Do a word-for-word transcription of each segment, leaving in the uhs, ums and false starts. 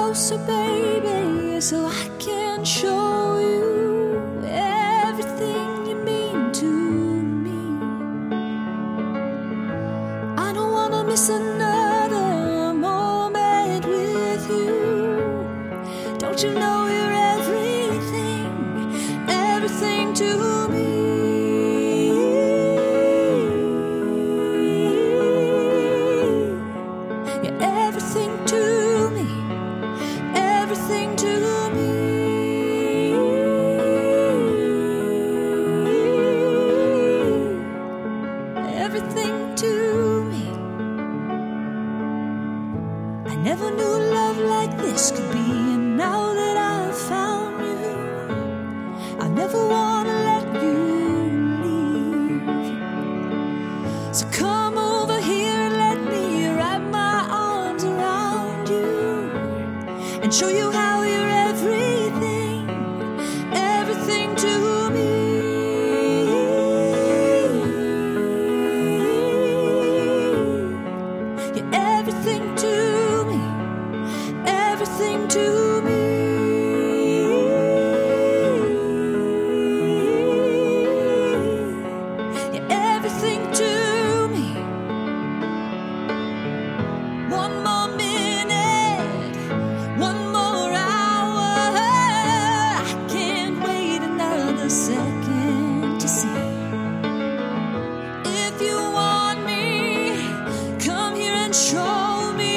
closer, baby, so I can show you everything you mean to me. I don't wanna miss another moment with you. Don't you know you're everything, everything to me. You're everything to me, everything to me. Everything to me. I never knew love like this could be, and now that I've found you, I never wanna let you leave. So come over here and let me wrap my arms around you and show you how you're everything, everything to me. You're everything to me, everything to me. You're everything to me. One more minute, one more hour. I can't wait another second to see. If you want me, come here and show me,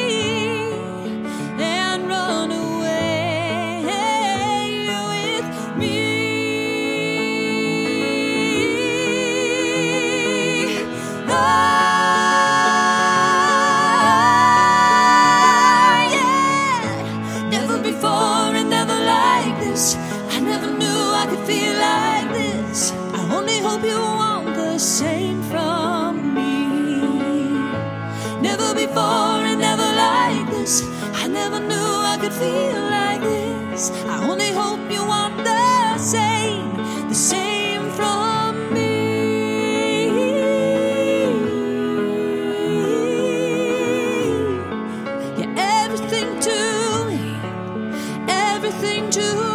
and run away with me. Ah, yeah. Never before and never like this. I never knew I could feel like this. I only hope you want the same from me. Never before and never like this. I never knew I could feel like this. I only hope you want the same, the same from me. You're everything to me, everything to me.